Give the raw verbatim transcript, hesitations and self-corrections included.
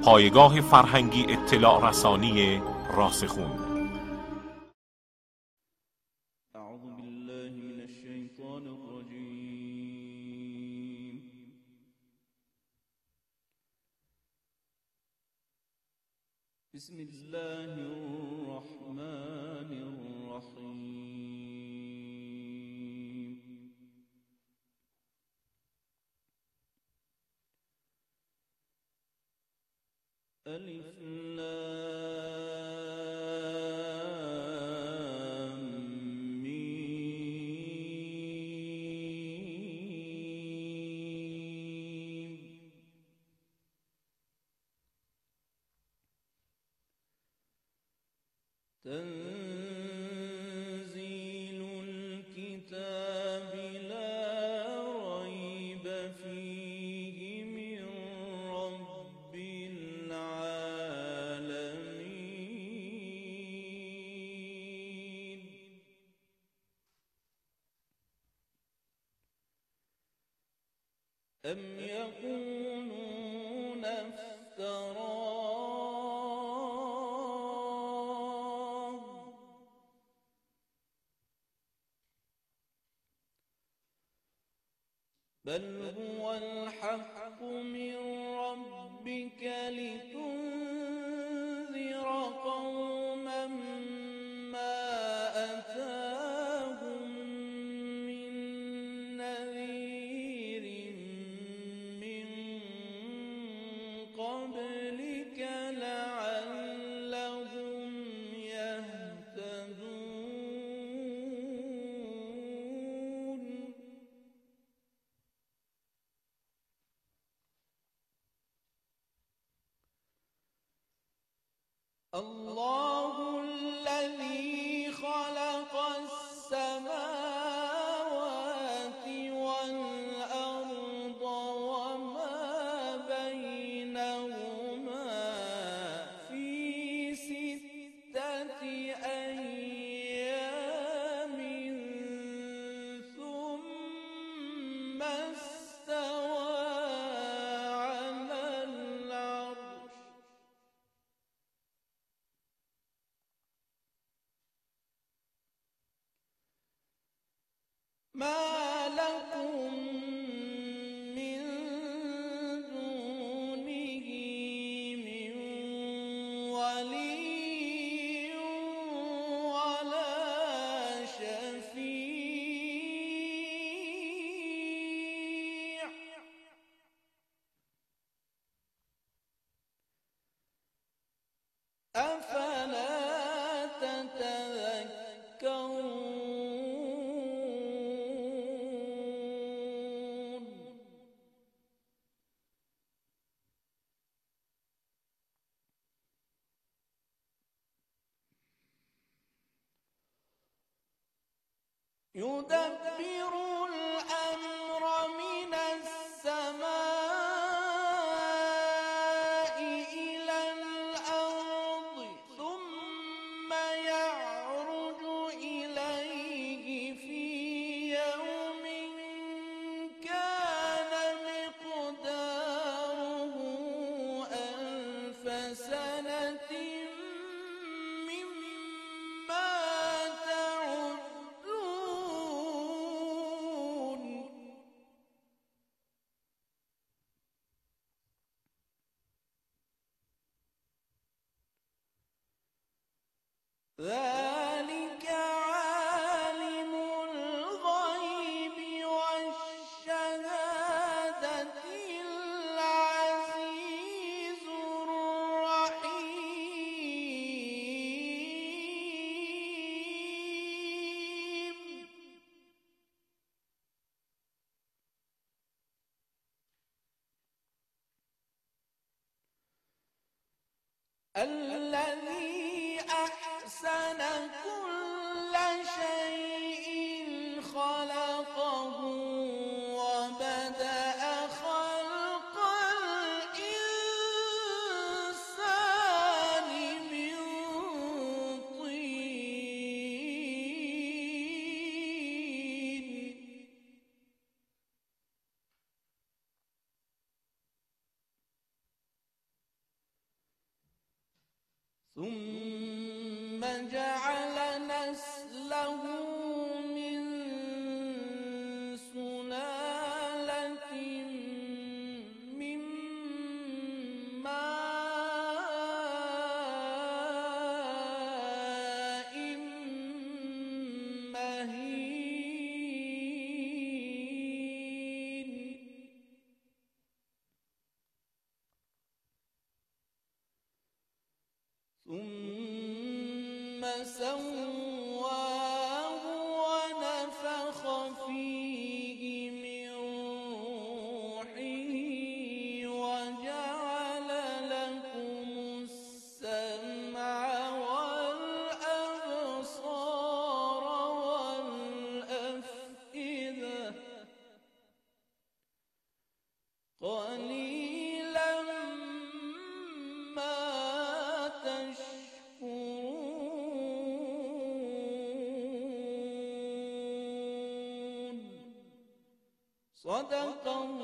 پایگاه فرهنگی اطلاع رسانی راسخون. اعوذ بالله من الشیطان الرجیم. بسم الله الرحمن الرحیم. الف لام میم. تنزيل الكتاب لا ريب فيه من رب العالمين. أم يقولون افتراه بل هو الحق من ربك لتنذر قوما ما أتاهم من نذير من قبلك لعلهم يهتدون. الله الذي خلق السماوات والأرض وما بينهما في ستة أيام ثم استوى على العرش. ما لكم من دونه من ولي ولا شفيع أفلا تتذكرون. يدبر الأمر من السماء إلى الأرض ثم يعرج إليه في يوم كان مقداره ألف سنة مما تعدون. ذلك عالم الغيب والشهادة العزيز الرحيم. الذي أحسن كل شيء خلقه وبدأ خلق الإنسان من طين. ثم جعل نسله من سلالة من ماء مهين ثم سواه ونفخ فيه من روحه وجعل لكم السمع والأبصار والأفئدة قليلا ما تشكرون. صدق الله